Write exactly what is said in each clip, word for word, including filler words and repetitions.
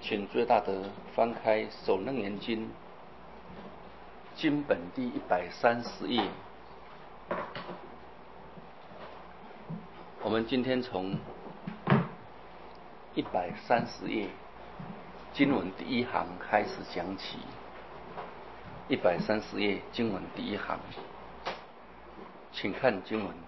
请最大德翻开《手楞严经》经本第一百三十页。我们今天从一百三十页经文第一行开始讲起。一百三十页经文第一行，请看经文。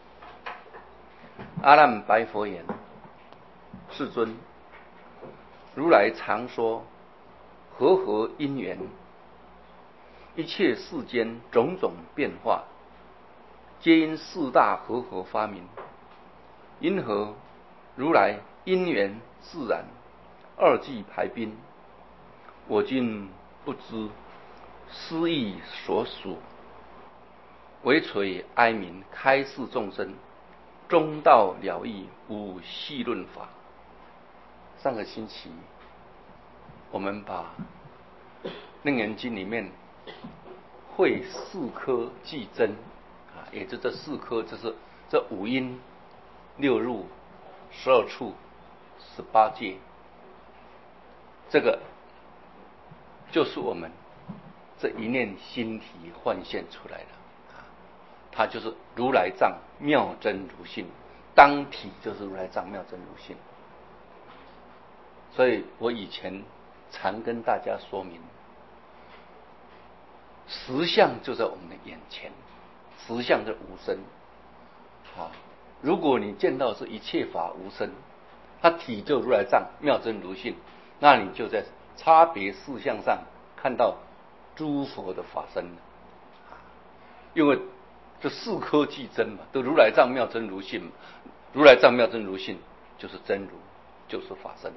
阿难白佛言：世尊，如来常说，和合因缘，一切世间种种变化，皆因四大和合发明。因何如来因缘自然，二际排宾？我今不知师意所属，唯垂哀鸣开示众生，中道了义，无细论法。上个星期我们把楞严经里面会四科计真啊，也就这四科，就是这五音六入十二处十八界，这个就是我们这一念心体幻现出来的啊，它就是如来藏妙真如性，当体就是如来藏妙真如性。所以我以前常跟大家说明，实相就在我们的眼前，实相是无生啊。如果你见到是一切法无生，它体就如来藏妙真如性，那你就在差别事项上看到诸佛的法身了啊。因为这四科即真嘛，都如来藏妙真如性嘛，如来藏妙真如性就是真如，就是法身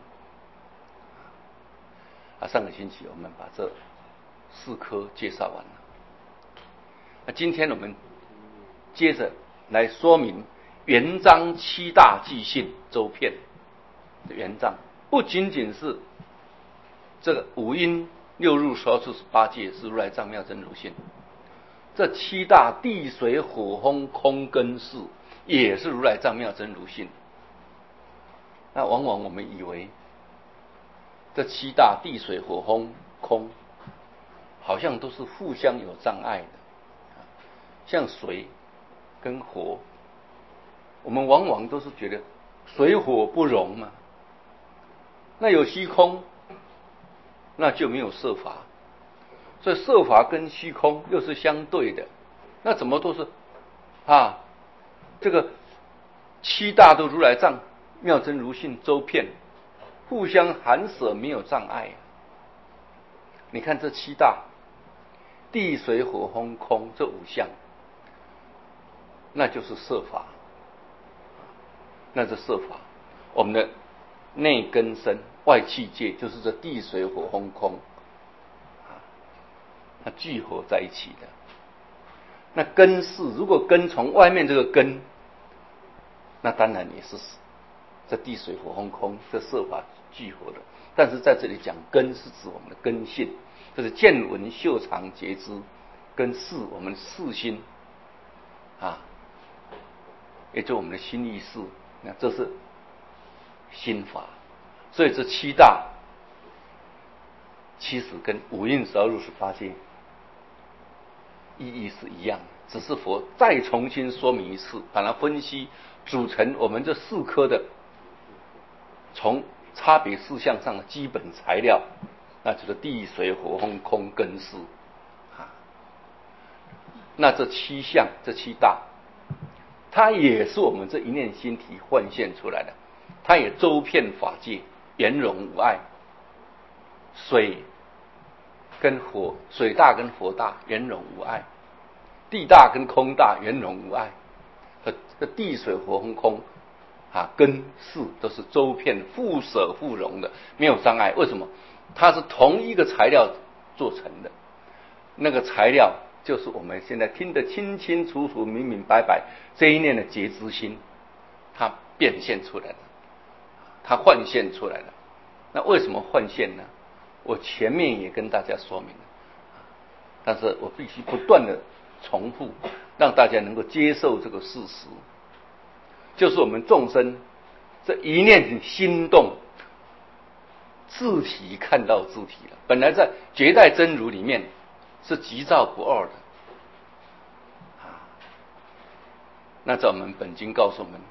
啊。上个星期我们把这四科介绍完了，那今天我们接着来说明圆章七大即性周遍的圆章，不仅仅是这个五音六入十二处十八界是如来藏妙真如性，这七大地水火风空根识也是如来藏妙真如性。那往往我们以为这七大地水火风空好像都是互相有障碍的，像水跟火，我们往往都是觉得水火不容嘛，那有虚空那就没有色法，所以色法跟虚空又是相对的，那怎么都是啊这个七大都如来藏妙真如性周遍，互相含舍，没有障碍。你看这七大地水火风空这五项，那就是色法，那是色法。我们的内根身外气界就是这地水火风空啊，它聚合在一起的。那根是如果根从外面这个根，那当然也是这地水火风空这色法聚合的。但是在这里讲根是指我们的根性，就是见闻嗅尝觉知跟识我们识心啊，也就我们的心意识，那这是心法。所以这七大其实跟五蕴十二入十八界意义是一样的，只是佛再重新说明一次，把它分析组成我们这四科的从差别事项上的基本材料，那就是地水火风空根识啊。那这七项这七大，它也是我们这一念心体幻现出来的，它也周遍法界，圆融无碍。水跟火，水大跟火大，圆融无碍；地大跟空大，圆融无碍。这地水火风空啊，根识都是周遍互舍互融的，没有障碍。为什么？它是同一个材料做成的，那个材料就是我们现在听得清清楚楚、明明白白这一念的觉知心，它变现出来了，它幻现出来了。那为什么幻现呢？我前面也跟大家说明了，但是我必须不断的重复，让大家能够接受这个事实，就是我们众生这一念心动， 自体看到自体了。本来在绝代真如里面是即照不二的，啊，那在我们本经告诉我们，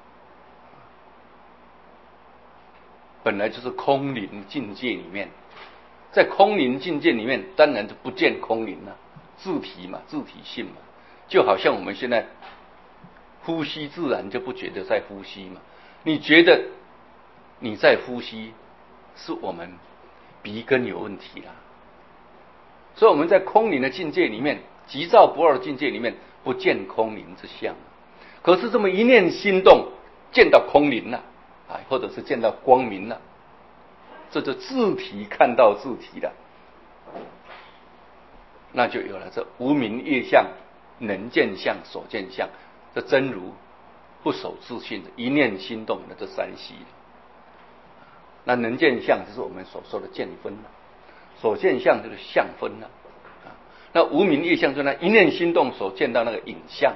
本来就是空灵境界里面，在空灵境界里面，当然就不见空灵了，自体嘛，自体性嘛，就好像我们现在呼吸，自然就不觉得在呼吸嘛。你觉得你在呼吸，是我们鼻根有问题啦。所以我们在空灵的境界里面，即照不二的境界里面，不见空灵之相。可是这么一念心动，见到空灵了，啊，或者是见到光明了，这就自体看到自体了，那就有了这无明业相、能见相、所见相，这真如不守自性的一念心动的这三息。那能见相就是我们所说的见分了，所见相就是相分了，啊，那无明业相就是那一念心动所见到那个影像，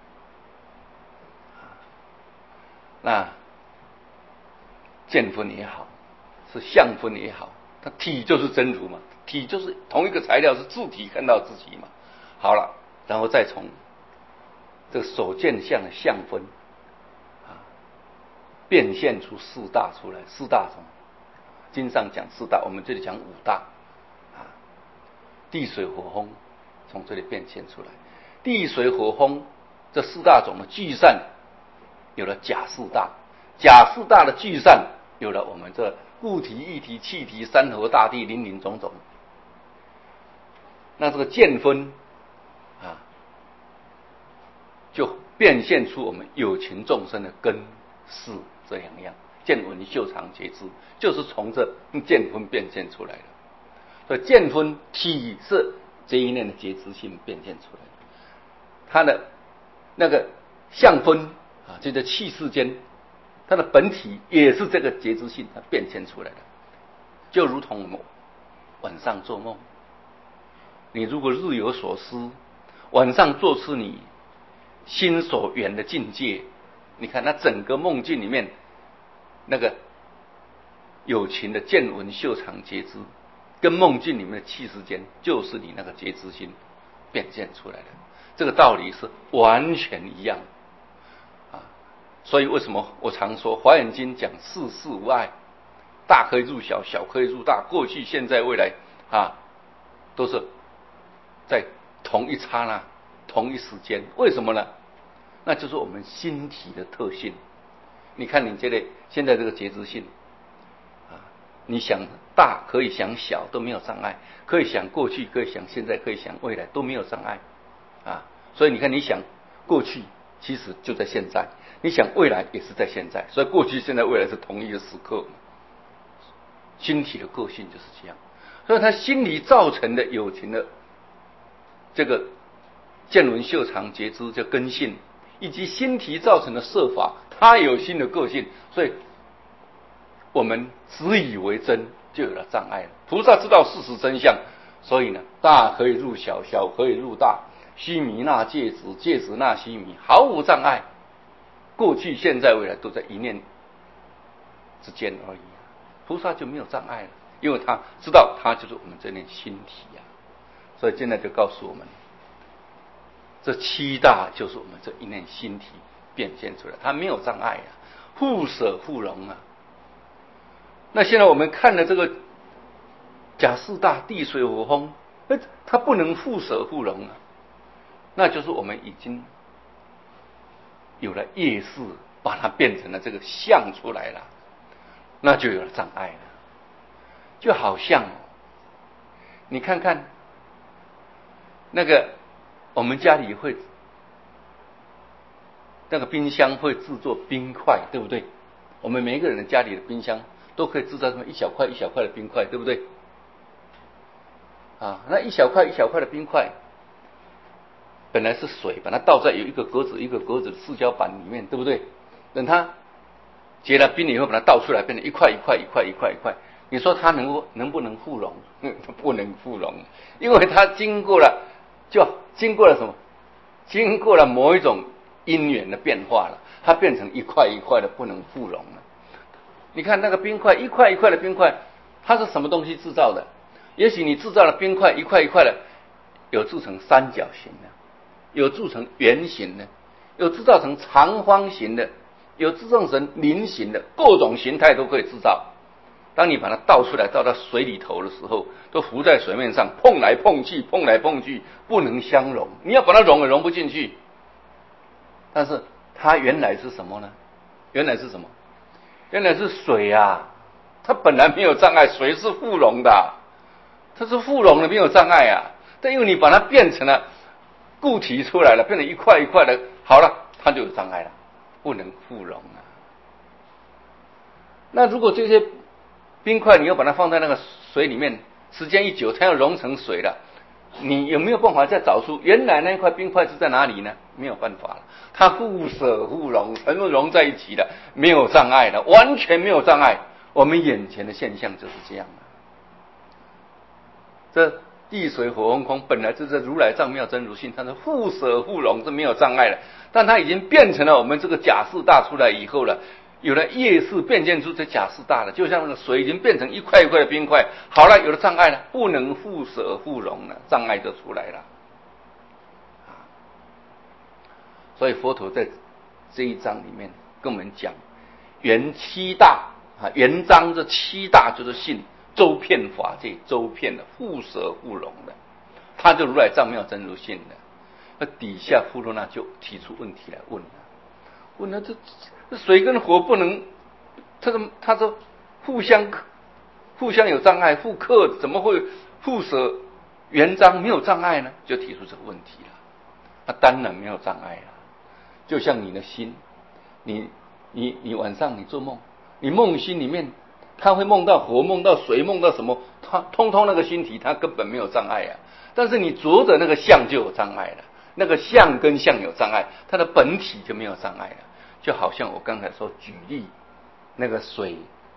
那见分也好，是相分也好，它体就是真如嘛，体就是同一个材料，是自体看到自己嘛。好了，然后再从这个所见相的相分啊，变现出四大出来，四大中。经上讲四大，我们这里讲五大啊，地水火风从这里变现出来。地水火风这四大种的聚散，有了假四大，假四大的聚散，有了我们这固体、液体、气体、山河大地、林林总总。那这个见分啊，就变现出我们有情众生的根是这两样。见闻嗅尝觉知，就是从这见分变现出来的。所以见分体是这一念的觉知性变现出来的，它的那个相分啊，这个气世间，它的本体也是这个觉知性它变现出来的。就如同我们晚上做梦，你如果日有所思，晚上做出你心所缘的境界，你看那整个梦境里面。那个有情的见闻嗅尝觉知，跟梦境里面的气世间，就是你那个觉知心变现出来的。这个道理是完全一样啊！所以为什么我常说《华严经》讲世事无碍，大可以入小，小可以入大，过去、现在、未来啊，都是在同一刹那、同一时间。为什么呢？那就是我们心体的特性。你看你这类现在这个觉知性啊，你想大可以想小都没有障碍，可以想过去，可以想现在，可以想未来都没有障碍啊。所以你看你想过去其实就在现在，你想未来也是在现在，所以过去、现在、未来是同一个时刻。心体的个性就是这样，所以他心理造成的有情的这个见闻嗅尝觉知叫根性，以及心体造成的色法，它有新的个性，所以我们执以为真，就有了障碍了。菩萨知道事实真相，所以呢，大可以入小，小可以入大，须弥那芥子，芥子那须弥，毫无障碍。过去、现在、未来都在一念之间而已，菩萨就没有障碍了，因为他知道他就是我们这念心体呀、啊。所以现在就告诉我们，这七大就是我们这一念心体变现出来，它没有障碍啊，互舍互融啊。那现在我们看的这个假四大地水火风，哎，它不能互舍互融啊，那就是我们已经有了业识，把它变成了这个相出来了，那就有了障碍了。就好像你看看那个我们家里会那个冰箱会制作冰块，对不对？我们每一个人的家里的冰箱都可以制造这么一小块一小块的冰块，对不对？啊，那一小块一小块的冰块，本来是水，把它倒在有一个格子一个格子的塑胶板里面，对不对？等它结了冰以后，把它倒出来，变成一块一块一块一块一块。你说它能够能不能互溶？不能互溶，因为它经过了，就经过了什么？经过了某一种因缘的变化了，它变成一块一块的，不能互溶了。你看那个冰块，一块一块的冰块， 它是什么东西制造的？也许你制造了冰块一块一块的，有铸成三角形的，有铸成圆形的，有制造成长方形的，有制造成菱形的，各种形态都可以制造。当你把它倒出来倒到水里头的时候，都浮在水面上，碰来碰去，碰来碰去，不能相融。你要把它融也融不进去。但是它原来是什么呢？原来是什么？原来是水啊！它本来没有障碍，水是互溶的，它是互溶的，没有障碍啊。但因为你把它变成了固体出来了，变成一块一块的，好了，它就有障碍了，不能互溶啊。那如果这些冰块你要把它放在那个水里面，时间一久，它要融成水了，你有没有办法再找出原来那块冰块是在哪里呢？没有办法了，它互舍互溶，全部融在一起了，没有障碍了，完全没有障碍。我们眼前的现象就是这样的。这地水火风空本来就是如来藏妙真如性，它是互舍互溶，是没有障碍的。但它已经变成了我们这个假四大出来以后了，有了业识变现出这假四大了，就像那个水已经变成一块一块的冰块，好了，有了障碍了，不能互舍互溶了，障碍就出来了。所以佛陀在这一章里面跟我们讲，圆七大啊，圆章这七大就是性周遍法界，周遍的互舍互溶的，他就如来藏妙真如性的。那底下富罗那就提出问题来问了，问了这这水跟火不能，他怎么他说互相互相有障碍，互克怎么会互舍圆章没有障碍呢？就提出这个问题了。那当然没有障碍了。就像你的心，你你你晚上你做梦，你梦心里面，他会梦到火，梦到水，梦到什么，他通通那个心体，他根本没有障碍啊。但是你着的那个相就有障碍了，那个相跟相有障碍，它的本体就没有障碍了。就好像我刚才说举例，那个水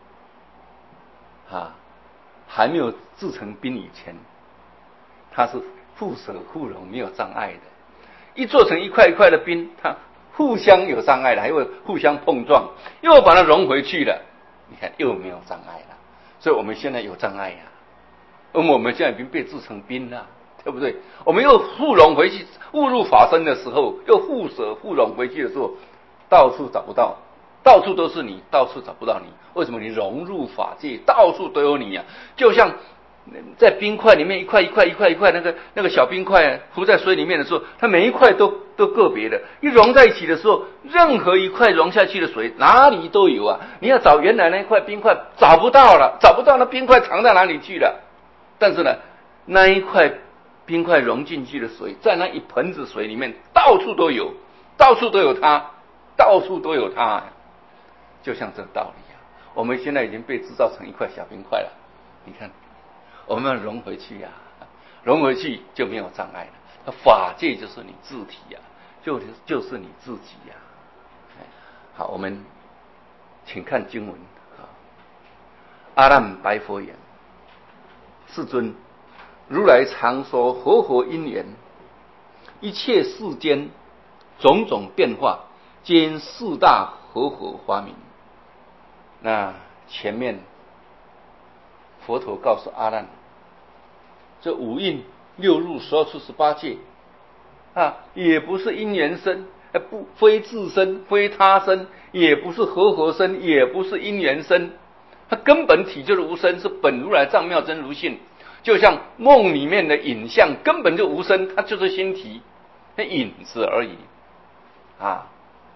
啊，还没有制成冰以前，它是互舍互溶，没有障碍的。一做成一块一块的冰，它互相有障碍了，还会互相碰撞，又把它融回去了，你看又没有障碍了。所以我们现在有障碍呀、啊，而我们现在已经被制成冰了，对不对？我们又互融回去，误入法身的时候，又互舍互融回去的时候，到处找不到，到处都是你，到处找不到你。为什么？你融入法界，到处都有你呀、啊，就像在冰块里面一块一块一块一块那个那个小冰块浮在水里面的时候，它每一块都都个别的，一融在一起的时候，任何一块融下去的水哪里都有啊！你要找原来那一块冰块找不到了，找不到那冰块藏在哪里去了。但是呢，那一块冰块融进去的水，在那一盆子水里面到处都有，到处都有它，到处都有它，就像这个道理啊！我们现在已经被制造成一块小冰块了，你看。我们要融回去呀、啊，融回去就没有障碍了。法界就是你自体呀、啊，就是就是你自己呀、啊。好，我们请看经文啊。阿难白佛言：世尊，如来常说和合因缘，一切世间种种变化，皆因四大和合发明。那前面佛陀告诉阿难，这五蕴六入十二处十八界啊，也不是因缘生，不非自身，非他生，也不是和合生，也不是因缘生，它根本体就是无生，是本如来藏妙真如性。就像梦里面的影像根本就无生，它就是心体，那影子而已啊。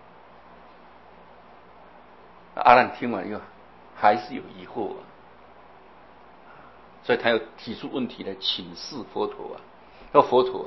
阿难听完以后还是有疑惑啊。所以他又提出问题来请示佛陀啊，说佛陀啊，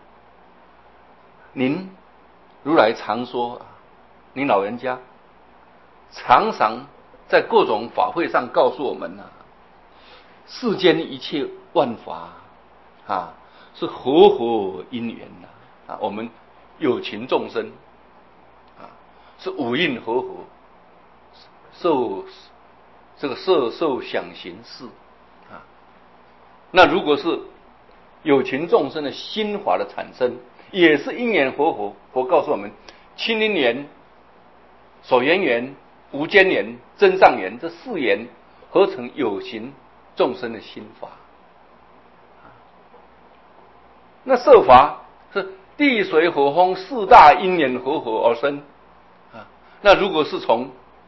您如来常说啊，您老人家常常在各种法会上告诉我们啊，世间一切万法啊是和合因缘呐 啊, 啊，我们有情众生啊是五蕴和合，受这个色受想行识。那如果是有情众生的心法的产生，也是因缘和合。佛告诉我们，亲因缘、所缘缘、无间缘、增上缘，这四缘合成有情众生的心法。那色法是地水火风四大因缘合合而生啊。那如果是从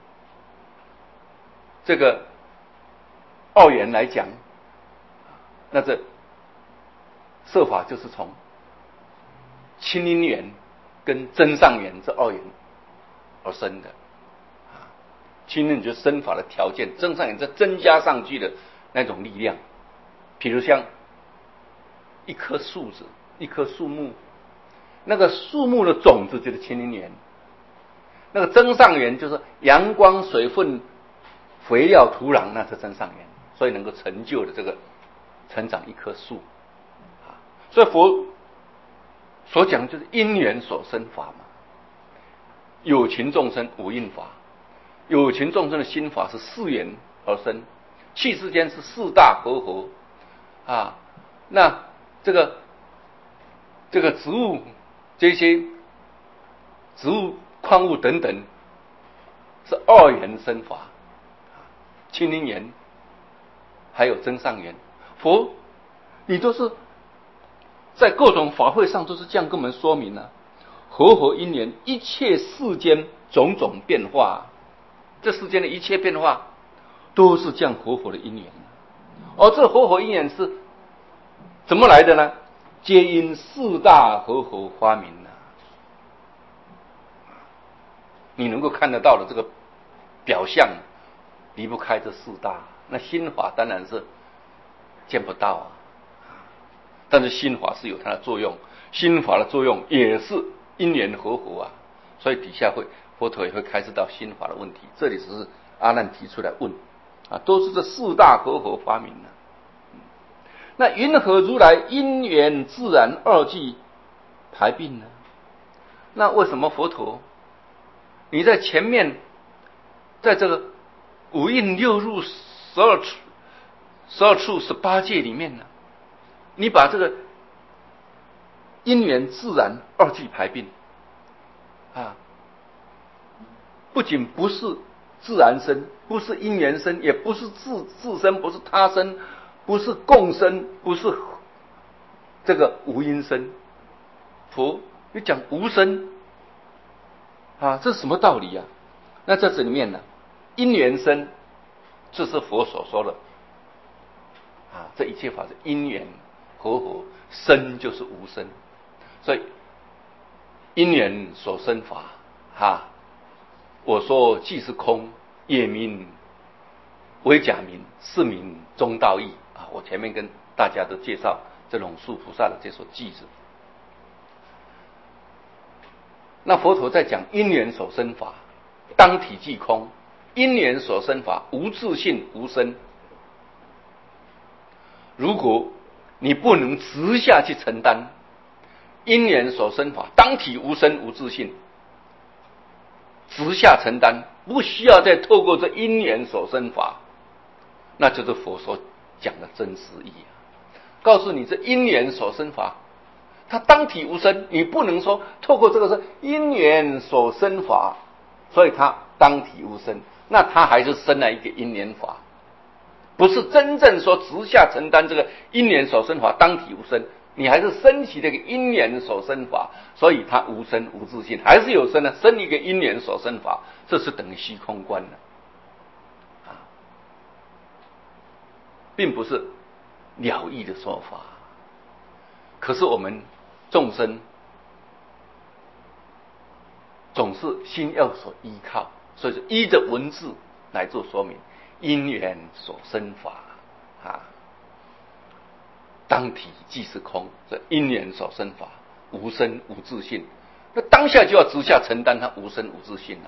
这个二元来讲，那这色法就是从清因缘跟真上缘这二元而生的啊。清因就是生法的条件，真上缘这增加上去的那种力量。比如像一棵树子，一棵树木，那个树木的种子就是清因缘，那个真上缘就是阳光、水分、肥料、土壤，那是真上缘，所以能够成就的这个成长一棵树啊。所以佛所讲就是因缘所生法嘛。有情众生无因法，有情众生的心法是四缘而生，气之间是四大合合啊。那这个这个植物这些植物矿物等等是二元生法，清因缘还有真上缘。佛你都是在各种法会上都是这样跟我们说明了、啊、和合因缘，一切世间种种变化，这世间的一切变化都是这样和合的因缘。而这和合因缘是怎么来的呢？皆因四大和合发明啊。你能够看得到的这个表象离不开这四大，那心法当然是见不到啊。但是心法是有它的作用，心法的作用也是因缘和合啊。所以底下会佛陀也会开始到心法的问题，这里只是阿难提出来问啊，都是这四大和合发明的、啊。那云何如来因缘自然二际排并呢？那为什么佛陀你在前面在这个五蕴六入十二处十二处十八界里面呢，你把这个因缘自然二际排并啊，不仅不是自然生，不是因缘生，也不是自自生，不是他生，不是共生，不是这个无因生。佛你讲无生啊，这是什么道理啊？那在这里面呢，因缘生，这是佛所说的啊，这一切法是因缘和合，生就是无生，所以因缘所生法哈，我说既是空，也名为假名，是名中道义啊。我前面跟大家都介绍这龙树菩萨的这首偈子。那佛陀在讲因缘所生法，当体即空，因缘所生法无自性无生。如果你不能直下去承担因缘所生法当体无生无自性，直下承担，不需要再透过这因缘所生法，那就是佛所讲的真实义啊。告诉你这因缘所生法它当体无生，你不能说透过这个是因缘所生法，所以它当体无生，那它还是生了一个因缘法，不是真正说直下承担这个因缘所生法当体无生，你还是升起这个因缘所生法，所以它无生无自性，还是有生呢，生一个因缘所生法，这是等于虚空观的啊，并不是了义的说法。可是我们众生总是心要所依靠，所以说依着文字来做说明，因缘所生法啊，当体即是空，这因缘所生法无生无自性，那当下就要直下承担它无生无自性啊。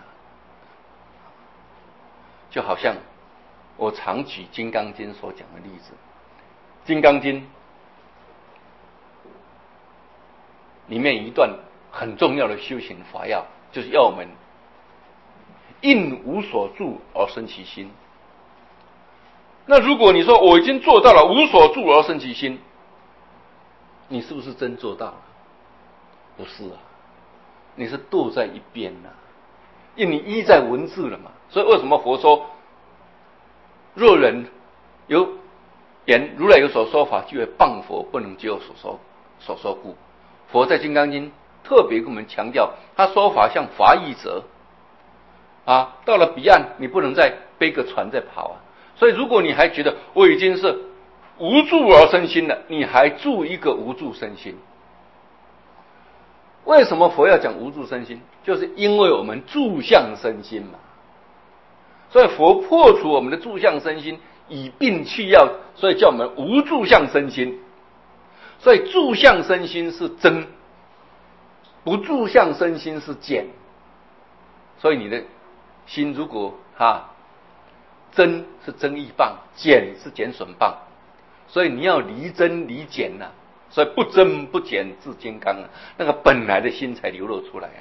就好像我常举《金刚经》所讲的例子，《金刚经》里面一段很重要的修行法要，就是要我们应无所住而生其心。那如果你说我已经做到了无所住而生其心，你是不是真做到了？不是啊，你是堕在一边啊，因为你依在文字了嘛。所以为什么佛说，若人有言如来有所说法，就会谤佛，不能就所说所说故。佛在《金刚经》特别跟我们强调，他说法像法义者啊，到了彼岸，你不能再背个船再跑啊。所以，如果你还觉得我已经是无助而生心了，你还住一个无助身心。为什么佛要讲无助身心？就是因为我们住相身心嘛。所以佛破除我们的住相身心，以病去药，所以叫我们无住相身心。所以住相身心是增，不住相身心是减。所以你的心如果哈增是增益棒，减是减损棒。所以你要离增离减呐、啊，所以不增不减自金刚啊，那个本来的心才流露出来啊。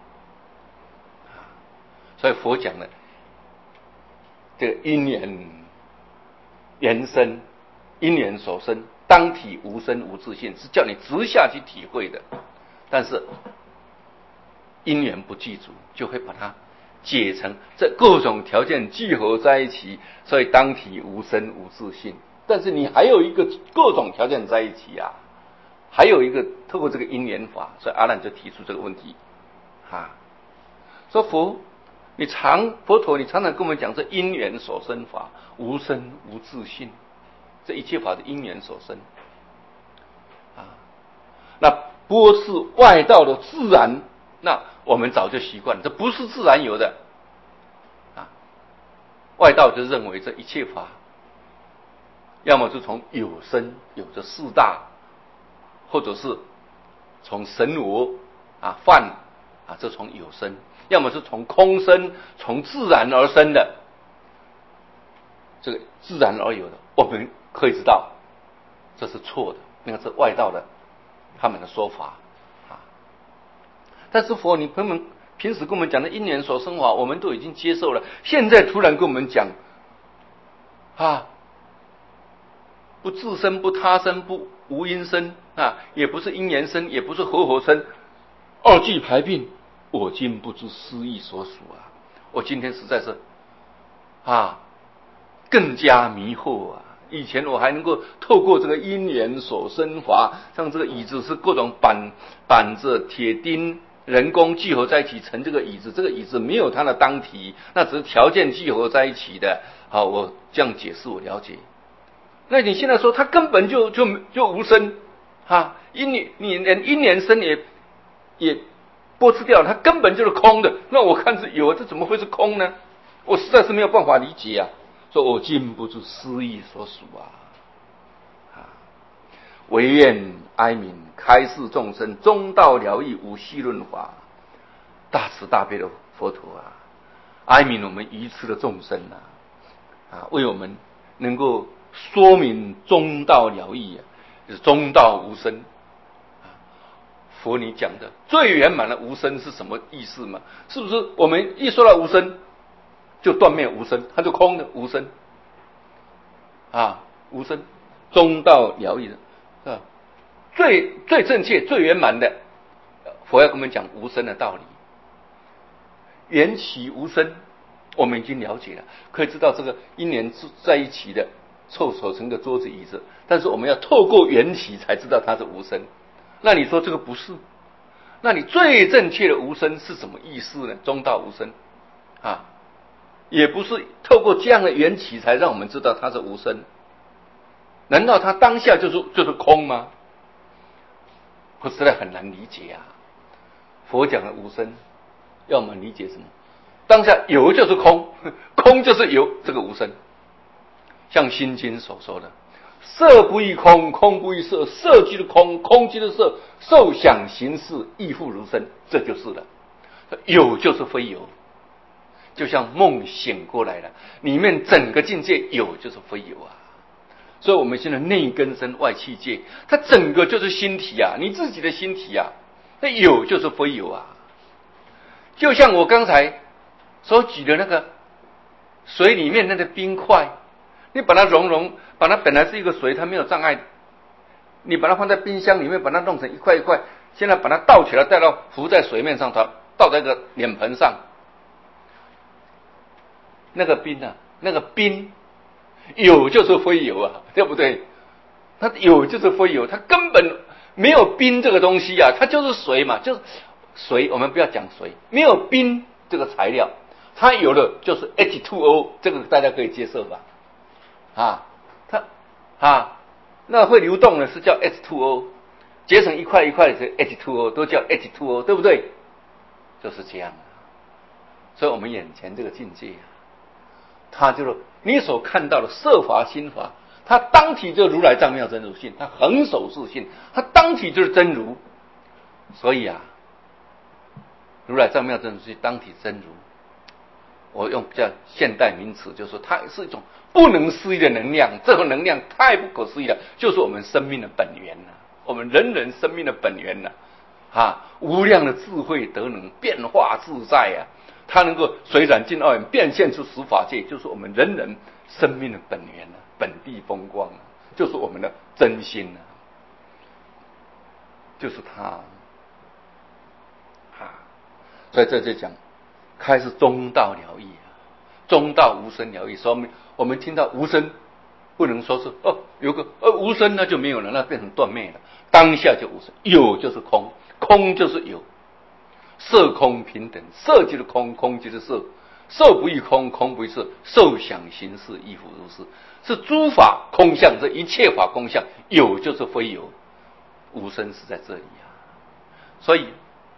所以佛讲的这个因缘缘生，因缘所生，当体无生无自性，是叫你直下去体会的。但是因缘不具足，就会把它解成这各种条件聚合在一起，所以当体无生无自性。但是你还有一个各种条件在一起啊，还有一个透过这个因缘法，所以阿难就提出这个问题啊，说佛，你常佛陀，你常常跟我们讲这因缘所生法，无生无自性，这一切法是因缘所生啊。那波是外道的自然，那我们早就习惯了，这不是自然有的啊。外道就认为这一切法，要么是从有生有着四大，或者是从神我啊梵啊，这从有生；要么是从空生，从自然而生的，这个自然而有的，我们可以知道这是错的，那个是外道的他们的说法啊。但是佛，你朋友们平时跟我们讲的因缘所生法，我们都已经接受了，现在突然跟我们讲啊，不自生，不他生，不无因生啊，也不是因缘生，也不是合合生，二俱排并，我今不知思意所属啊！我今天实在是啊，更加迷惑啊！以前我还能够透过这个因缘所生法，像这个椅子是各种板板子、铁钉、人工聚合在一起成这个椅子，这个椅子没有它的当体，那只是条件聚合在一起的。好，我这样解释我了解。那你现在说它根本就就就无生啊，因你你连因缘生也也剥除掉了，它根本就是空的。那我看是有，这怎么会是空呢？我实在是没有办法理解啊。说我禁不住思意所属啊，啊，唯愿哀悯开示众生，中道了义无戏论法。大慈大悲的佛陀啊，哀悯我们愚痴的众生啊，啊，为我们能够说明中道了义啊，就是中道无生。佛你讲的最圆满的无生是什么意思吗？是不是我们一说到无生，就断灭无生，它就空的无生啊，无生中道了义的啊，最最正确、最圆满的，佛要跟我们讲无生的道理。缘起无生，我们已经了解了，可以知道这个因缘在一起的凑合成个桌子椅子，但是我们要透过缘起才知道它是无生。那你说这个不是？那你最正确的无生是什么意思呢？中道无生啊，也不是透过这样的缘起才让我们知道它是无生。难道它当下就是就是空吗？我实在很难理解啊。佛讲的无生，要我们理解什么？当下有就是空，空就是有，这个无生。像心经所说的，色不异空，空不异色，色即是空，空即是色，受想行识亦复如生，这就是了。有就是非有，就像梦醒过来了，里面整个境界有就是非有啊。所以我们现在内根生外气界，它整个就是心体啊，你自己的心体啊，那有就是非有啊。就像我刚才所举的那个水里面那个冰块，你把它融融，把它本来是一个水，它没有障碍，你把它放在冰箱里面，把它弄成一块一块，现在把它倒起来，带到浮在水面上，它倒在一个脸盆上，那个冰啊，那个冰有就是非有啊，对不对？它有就是非有，它根本没有冰这个东西啊，它就是水嘛，就是水。我们不要讲水，没有冰这个材料，它有的就是 H 二 O， 这个大家可以接受吧？啊，它啊，那会流动的是叫 H 二 O， 结成一块一块的是 H 二 O， 都叫 H 二 O， 对不对？就是这样。所以我们眼前这个境界啊，它就是你所看到的色法心法，它当体就是如来藏妙真如性，它恒守自性，它当体就是真如。所以啊，如来藏妙真如性当体真如，我用比较现代名词，就是它是一种不能思议的能量，这种能量太不可思议了，就是我们生命的本源呐、啊，我们人人生命的本源呐、啊，啊，无量的智慧德能，变化自在啊。它能够随染尽二元，变现出十法界，就是我们人人生命的本源啊，本地风光啊，就是我们的真心啊，就是它啊。所以在这讲，开始中道疗愈啊，中道无生疗愈。所以我们我们听到无生，不能说是哦有个呃无生那就没有了，那变成断灭了。当下就无生，有就是空，空就是有。色空平等，色即是空，空即是色，色不异空，空不异色，受想行识亦复如是，是诸法空相，这一切法空相，有就是非有，无生是在这里啊。所以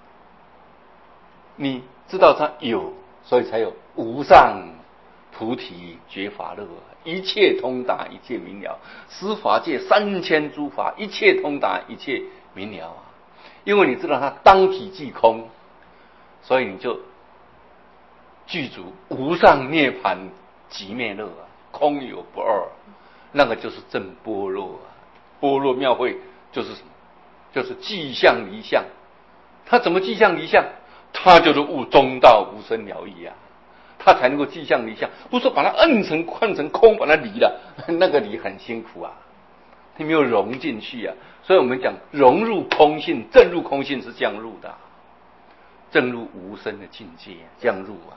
你知道它有，所以才有无上菩提觉法乐，一切通达，一切明了，十法界三千诸法，一切通达，一切明了啊。因为你知道它当体即空，所以你就具足无上涅槃极灭乐啊，空有不二，那个就是正般若啊。般若妙慧就是什么？就是迹相离相。它怎么迹相离相？它就是悟中道无生了义啊，它才能够迹相离相。不是说把它摁成换成空，把它离了，那个离很辛苦啊，它没有融进去啊。所以我们讲融入空性，正入空性是这样入的、啊。正入无生的境界，降入啊！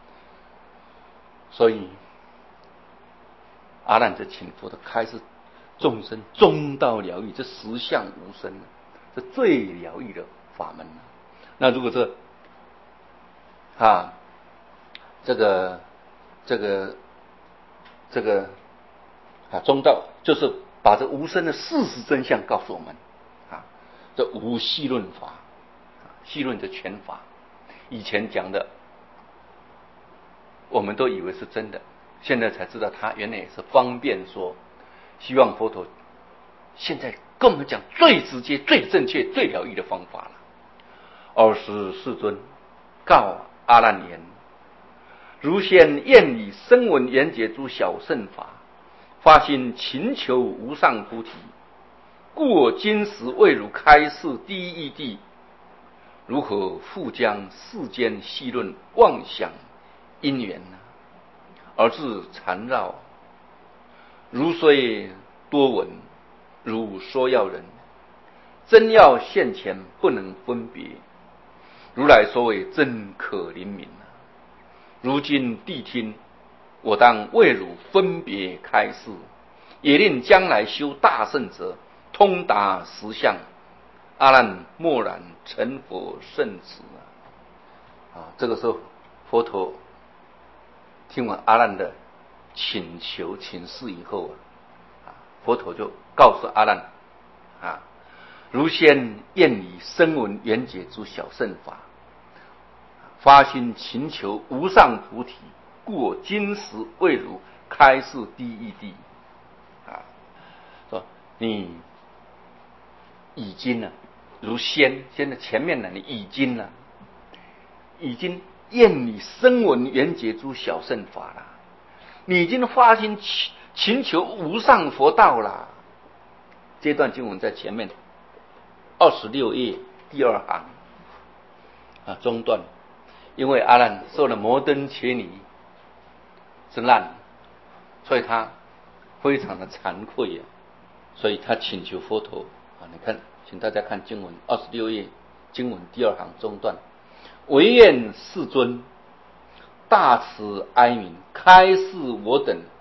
所以阿难这请佛的开示众生中道疗愈，这实相无生，这最疗愈的法门。那如果这啊，这个这个这个啊中道，就是把这无生的事实真相告诉我们啊，这无戏论法，戏论的全法。以前讲的，我们都以为是真的，现在才知道它原来也是方便说。希望佛陀现在跟我们讲最直接、最正确、最疗愈的方法了。尔时世尊告阿难言：如先愿以声闻缘觉诸小乘法，发心勤求无上菩提，故我今时为汝开示第一义谛。如何复将世间戏论妄想因缘呢？而自缠绕，如虽多闻，如说要人，真要现前不能分别。如来所谓真可灵敏啊！如今谛听，我当为汝分别开示，也令将来修大圣者通达实相。阿难默然成佛圣旨啊！啊，这个时候佛陀听完阿难的请求请示以后啊，佛陀就告诉阿难啊，如先愿以声闻缘觉诸小乘法，发心勤求无上菩提，故我今时为汝开示第一义谛啊，说你已经呢、啊，如先先的前面呢，你已经呢、啊，已经愿以声闻缘觉诸小乘法了，你已经发心勤求无上佛道了。这段经文在前面二十六页第二行啊中段，因为阿难受了摩登伽尼之难，所以他非常的惭愧啊，所以他请求佛陀啊，你看，请大家看经文二十六页经文第二行中段，唯愿世尊大慈哀悯，开示我等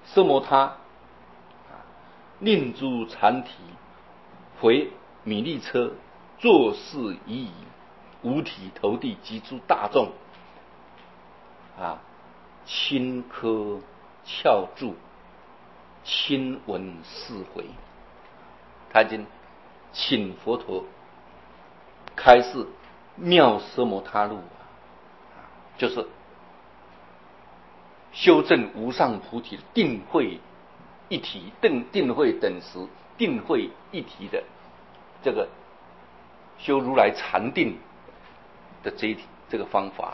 奢摩他令诸禅体回弥利车，作事已矣，五体投地，及诸大众啊，亲科翘柱，亲闻是回。他已经请佛陀开示妙奢摩他路，就是修正无上菩提的定慧一体，定定慧等时，定慧一体的这个修如来禅定的这一这个方法。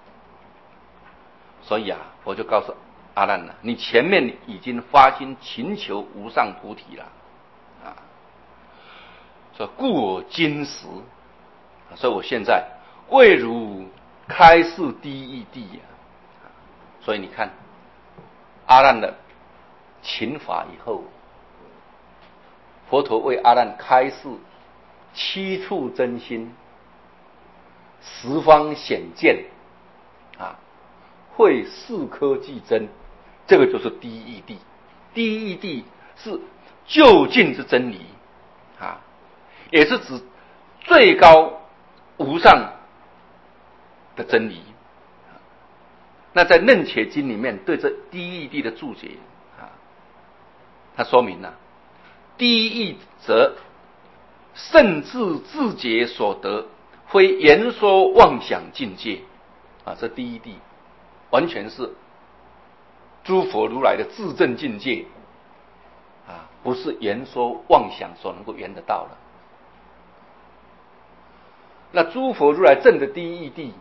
所以啊，我就告诉阿难了，你前面已经发心勤求无上菩提了啊，说故我今时，所以我现在为汝开示第一义谛啊。所以你看，阿难的请法以后，佛陀为阿难开示七处真心，十方显见啊，会四科即真，这个就是第一义谛。第一义谛是究竟之真理啊，也是指最高无上的真理。那在《楞伽经》里面对这第一义谛的注解啊，他说明了第一义则圣智自觉所得，非言说妄想境界啊，这第一谛完全是诸佛如来的自证境界啊，不是言说妄想所能够圆得到的。那诸佛如来证的第一义谛，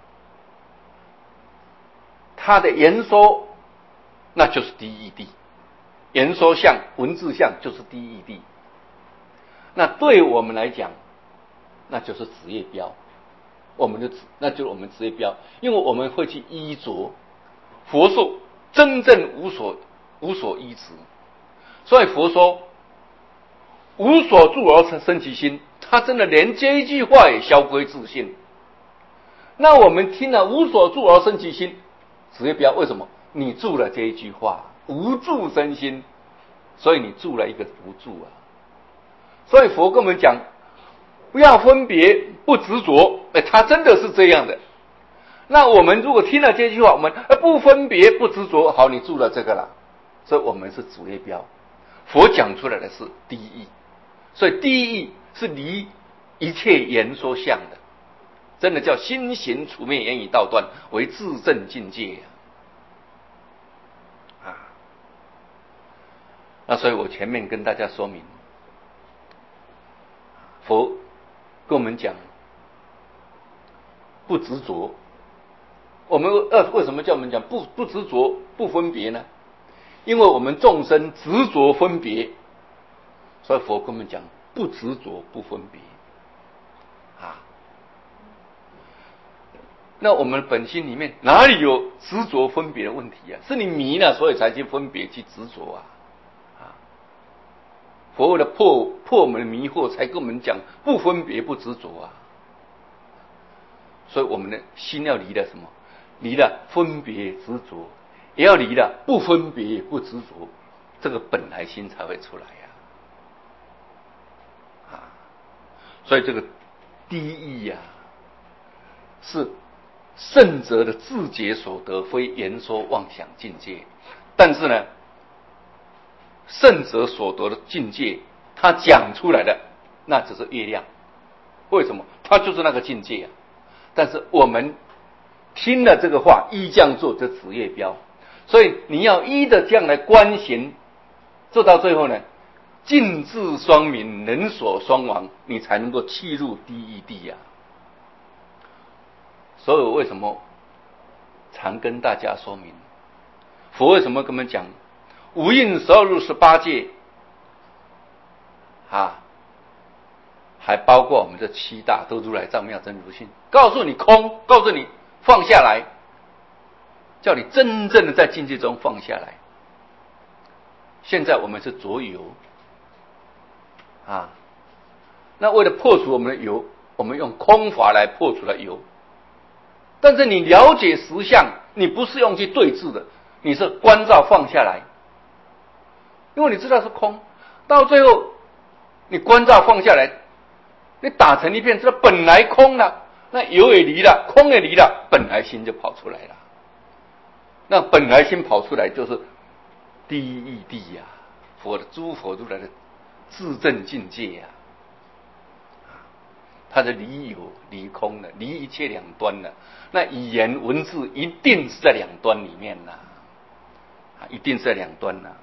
他的言说那就是第一义谛，言说相文字相就是第一义谛。那对我们来讲，那就是职业标，我们的那就是我们职业标，因为我们会去依着佛说真正无所无所依止，所以佛说无所住而生其心，他真的连这一句话也销归自信。那我们听了无所住而生其心，职业标为什么？你住了这一句话，无住生心，所以你住了一个不住啊。所以佛跟我们讲，不要分别，不执着，哎，他真的是这样的。那我们如果听了这句话，我们不分别不执着，好，你住了这个了，所以我们是主业标。佛讲出来的是第一义，所以第一义是离一切言说相的，真的叫心行处灭言语道断为自证境界啊！啊，那所以我前面跟大家说明，佛跟我们讲不执着。我们呃为什么叫我们讲不不执着不分别呢？因为我们众生执着分别，所以佛跟我们讲不执着不分别啊。那我们本心里面哪里有执着分别的问题啊？是你迷了，所以才去分别去执着啊！啊，佛为了破破我们的迷惑，才跟我们讲不分别不执着啊。所以我们的心要离了什么？离了分别执着，也要离了不分别不执着，这个本来心才会出来呀！啊，所以这个第一义呀，是圣者的自觉所得，非言说妄想境界。但是呢，圣者所得的境界，他讲出来的那只是月亮。为什么？他就是那个境界啊！但是我们听了这个话，依这样做，这职业标。所以你要依着这样来观行，做到最后呢，尽智双明，人所双亡，你才能够契入第一义谛呀。所以我为什么常跟大家说明，佛为什么跟我们讲五蕴十二入十八界啊，还包括我们这七大都如来藏妙真如性，告诉你空，告诉你放下来，叫你真正的在境界中放下来。现在我们是着有啊，那为了破除我们的有，我们用空法来破除了有。但是你了解实相，你不是用去对峙的，你是关照放下来因为你知道是空，到最后你观照放下来，你打成一片，知道本来空了，那有也离了，空也离了，本来心就跑出来了。那本来心跑出来就是第一义谛呀，佛的诸佛如来的自证境界呀、啊，他的离有离空了，离一切两端了。那语言文字一定是在两端里面呐、啊，一定是在两端呐、啊。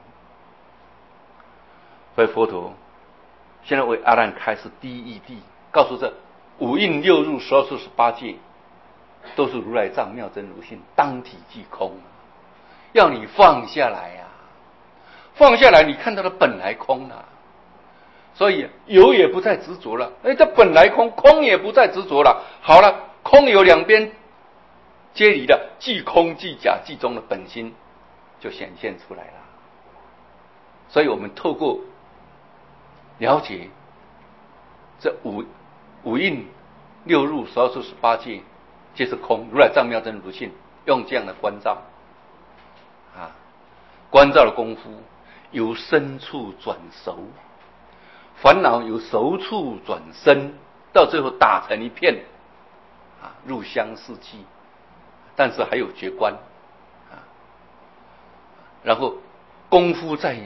所以佛陀现在为阿难开示第一义谛，告诉这五蕴六入十二处十八界都是如来藏妙真如性，当体即空，要你放下来呀、啊，放下来，你看到的本来空啊，所以有也不再执着了。哎，这本来空，空也不再执着了。好了，空有两边皆离了，即空即假即中的本心就显现出来了。所以我们透过了解这五五蕴六入十二处十八界皆是空，如来藏妙真如性，用这样的观照啊，观照的功夫由深处转熟，烦恼由熟处转深，到最后打成一片啊，入相四际，但是还有觉观啊，然后功夫在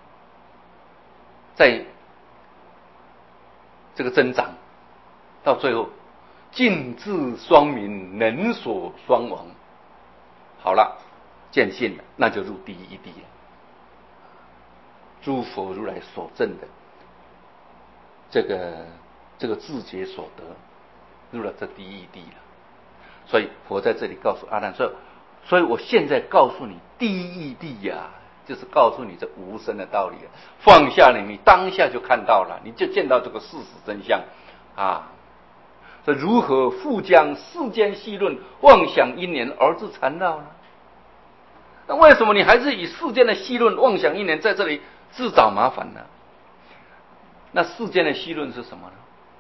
在这个增长，到最后尽智双明，能所双亡。好了，见性了，那就入第一义谛了。诸佛如来所证的这个这个自觉所得，入了这第一义谛了。所以佛在这里告诉阿难说，所以我现在告诉你第一义谛呀，就是告诉你这无生的道理了。放下了，你当下就看到了，你就见到这个事实真相啊。这如何复将世间戏论，妄想因缘而自缠绕呢？那为什么你还是以世间的戏论、妄想因缘在这里自找麻烦呢？那世间的戏论是什么呢？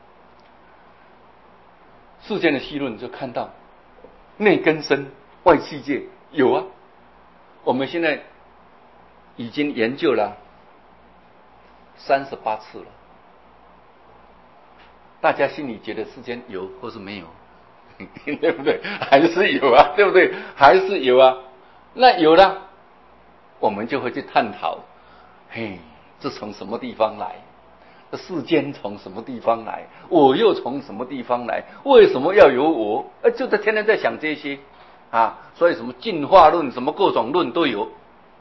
世间的戏论就看到内根身、外气界有啊。我们现在已经研究了三十八次了，大家心里觉得世间有或是没有？对不对？还是有啊，对不对？还是有啊。那有了，我们就会去探讨，嘿，这从什么地方来？这世间从什么地方来？我又从什么地方来？为什么要有我？呃，就在天天在想这些啊，所以什么进化论、什么各种论都有。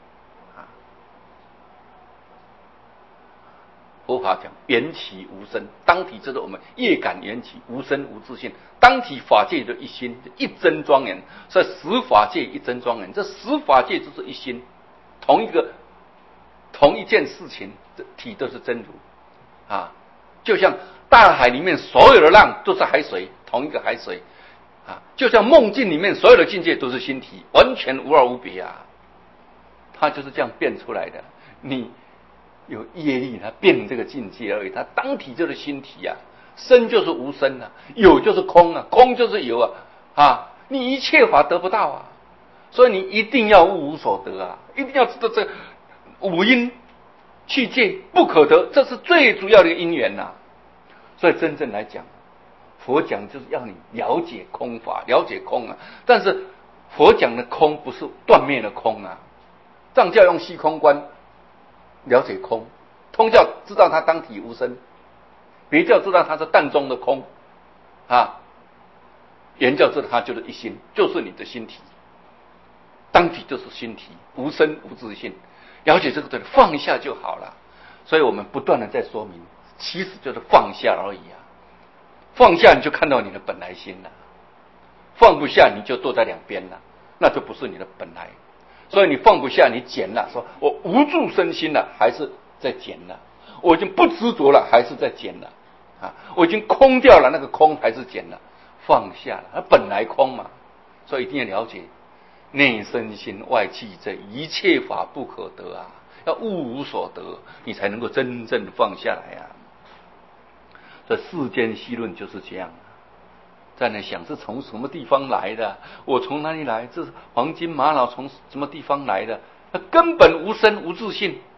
佛法讲缘起无生，当体就是我们业感缘起，无生无自性。当体法界的一心，一真庄严。所以十法界一真庄严，这十法界就是一心，同一个同一件事情，这体都是真如啊。就像大海里面所有的浪都是海水，同一个海水啊。就像梦境里面所有的境界都是心体，完全无二无别啊。它就是这样变出来的。你有业力，它变这个境界而已。它当体就是心体啊，生就是无生啊，有就是空啊，空就是有啊啊！你一切法得不到啊，所以你一定要物无所得啊，一定要知道这五因去界不可得，这是最主要的因缘呐、啊。所以真正来讲，佛讲就是要你了解空法，了解空啊。但是佛讲的空不是断灭的空啊，藏教用虚空观了解空，通教知道它当体无生，别教知道它是淡中的空啊，原教知道它就是一心，就是你的心体，当体就是心体，无生无自性。了解这个东西，放下就好了。所以我们不断的在说明，其实就是放下而已啊。放下你就看到你的本来心了，放不下你就躲在两边了，那就不是你的本来。所以你放不下，你减了，说我无住身心了，还是在减了；我已经不执着了，还是在减了啊！我已经空掉了，那个空还是减了，放下了，它本来空嘛。所以一定要了解内身心外气，这一切法不可得啊，要物无所得，你才能够真正的放下来啊。这世间戏论就是这样。在那想是从什么地方来的？我从哪里来？这是黄金玛瑙从什么地方来的？它根本无生无自性。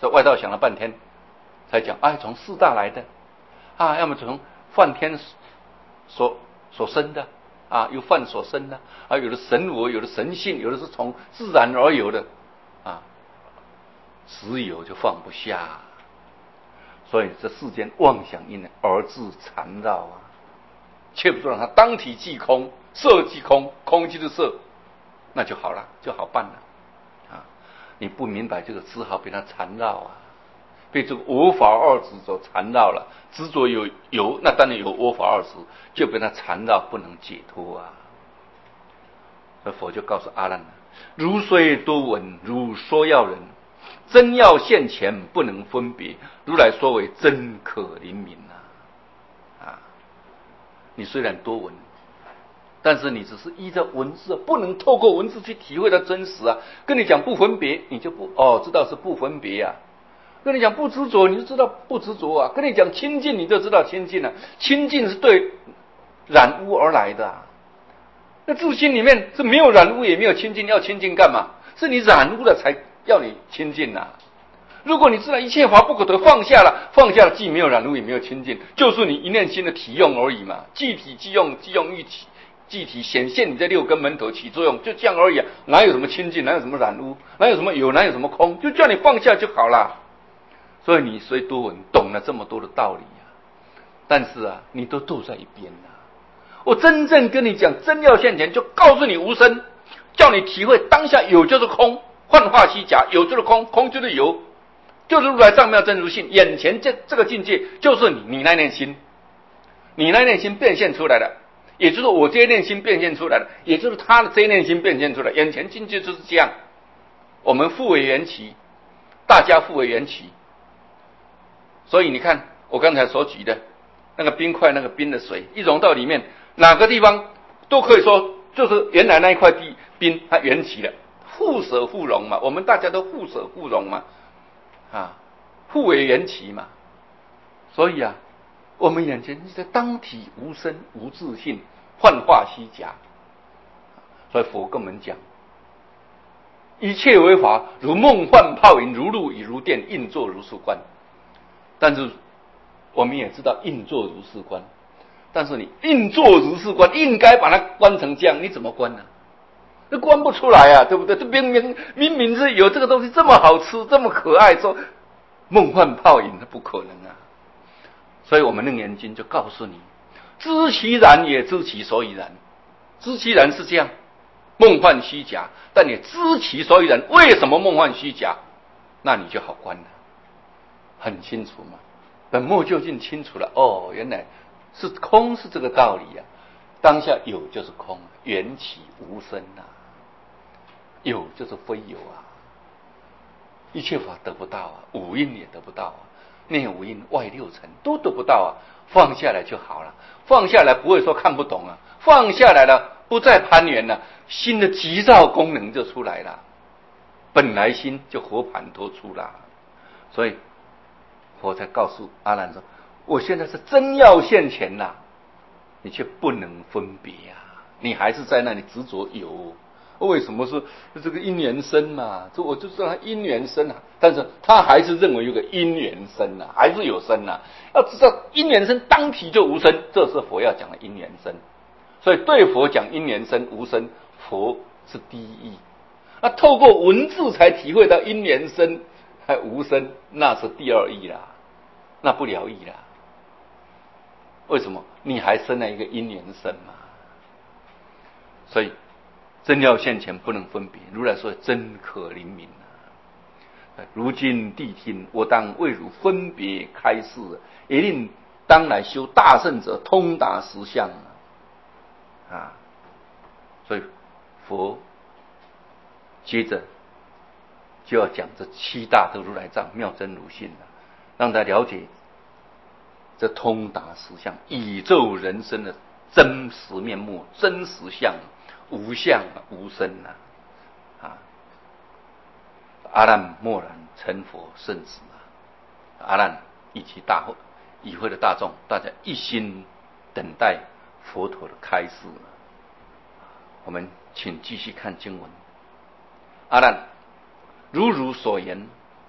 这外道想了半天，才讲，哎，从四大来的，啊，要么从梵天所所生的，啊，由梵所生的，啊，有的神我，有的神性，有的是从自然而有的，啊，实有就放不下，所以这世间妄想因而自缠绕啊，切不住让它当体即空，色即空，空即是色，那就好了，就好办了。你不明白这个，只好被它缠绕啊，被这个我法二执所缠绕了。执着有有，那当然有我法二执，就被它缠绕，不能解脱啊。所以佛就告诉阿难了：如虽多闻，如说要人，真要现前，不能分别。如来说为真可灵明啊！啊，你虽然多闻，但是你只是依着文字，不能透过文字去体会到真实啊。跟你讲不分别，你就不哦知道是不分别啊。跟你讲不执着，你就知道不执着啊。跟你讲清净，你就知道清净了、啊。清净是对染污而来的、啊，那自心里面是没有染污也没有清净，要清净干嘛？是你染污了才要你清净啊。如果你知道一切法不可得，放下了，放下了既没有染污也没有清净，就是你一念心的体用而已嘛。即体即用，即用欲体。具体显现你这六根门头起作用，就这样而已啊！哪有什么清净，哪有什么染污，哪有什么有，哪有什么空，就叫你放下就好了。所以你虽多闻，懂了这么多的道理啊，但是啊，你都斗在一边啊。我真正跟你讲，真要现前，就告诉你无声，叫你体会当下有就是空，幻化虚假，有就是空，空就是有，就是如来藏妙真如性。眼前这这个境界，就是你你那念心，你那念心变现出来的。也就是我这一念心变现出来的，也就是他的这一念心变现出来，眼前境界就是这样。我们互为缘起，大家互为缘起。所以你看我刚才所举的那个冰块，那个冰的水一融到里面，哪个地方都可以说就是原来那一块地冰它缘起了，互舍互融嘛，我们大家都互舍互融嘛，啊，互为缘起嘛。所以啊，我们眼前是当体无生无自性，幻化虚假。所以佛跟我们讲，一切为法，如梦幻泡影，如露亦如电，应作如是观。但是我们也知道应作如是观，但是你应作如是观，应该把它观成这样，你怎么观呢？那观不出来啊，对不对？这明明明明是有这个东西这么好吃，这么可爱，说梦幻泡影，那不可能啊。所以我们楞严经就告诉你，知其然也知其所以然。知其然是这样，梦幻虚假，但你知其所以然，为什么梦幻虚假？那你就好观了，很清楚嘛。本末究竟清楚了，哦，原来是空，是这个道理啊。当下有就是空，缘起无生啊，有就是非有啊。一切法得不到啊，五蕴也得不到啊，内五蕴外六尘都得不到啊。放下来就好了，放下来不会说看不懂啊，放下来了不再攀缘了，心的急躁功能就出来了，本来心就活盘托出了。所以佛才告诉阿难说，我现在是真要现前呐、啊，你却不能分别啊，你还是在那里执着有。为什么是这个因缘生嘛？这我就知道他因缘生啊，但是他还是认为有个因缘生啊，还是有生啊。要知道因缘生当体就无生，这是佛要讲的因缘生。所以对佛讲因缘生无生，佛是第一义。那透过文字才体会到因缘生还无生，那是第二义啦，那不了义啦。为什么？你还生了一个因缘生嘛？所以真要现前，不能分别。如来说真可灵明啊！如今谛听，我当为汝分别开示，也令当来修大圣者通达实相啊！所以佛接着就要讲这七大的如来藏妙真如性了，让他了解这通达实相宇宙人生的真实面目、真实相。无相无生啊！啊，阿难默然成佛圣子啊！阿难以及大会与会的大众，大家一心等待佛陀的开示。我们请继续看经文。阿难，如汝所言，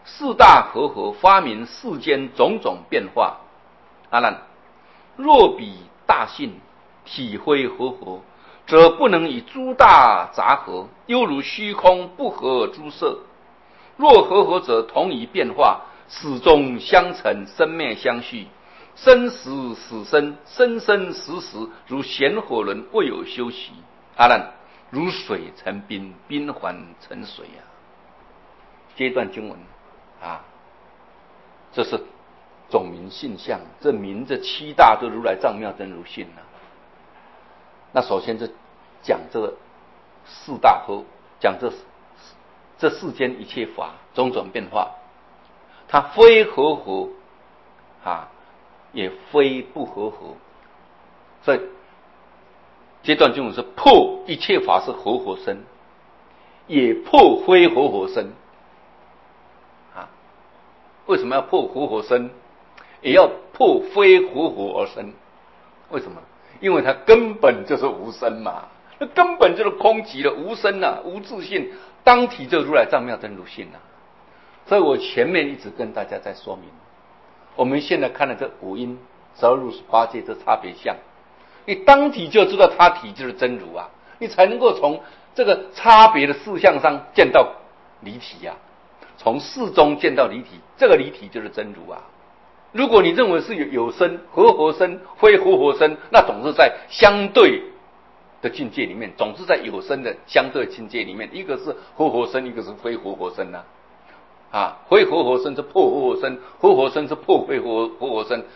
四大和合发明世间种种变化。阿难，若比大性体非和合，则不能以诸大杂合，犹如虚空不合诸色。若和合者，同一变化，始终相承，生灭相续，生死死生，生生死死，如咸火轮未有休息。阿难，如水成冰，冰还成水啊！这一段经文啊，这是总名性相，这名这七大都如来藏妙真如性啊。那首先是讲这个四大和，讲这这世间一切法种种变化，它非和合啊，也非不和合。所以这段经文是破一切法是和合生，也破非和合生啊。为什么要破和合生？也要破非和合而生？为什么？因为它根本就是无生嘛，那根本就是空寂的无生啊，无自性，当体就如来藏妙真如性啊。所以我前面一直跟大家在说明，我们现在看的这五阴十二入十八界这差别相，你当体就知道他体就是真如啊，你才能够从这个差别的事项上见到离体啊，从事中见到离体，这个离体就是真如啊。如果你认为是有有生、和合生、非和合生，那总是在相对的境界里面，总是在有生的相对境界里面，一个是和合生，一个是非和合生啊。啊，非和合生是破和合生，和合生是破非和和合生，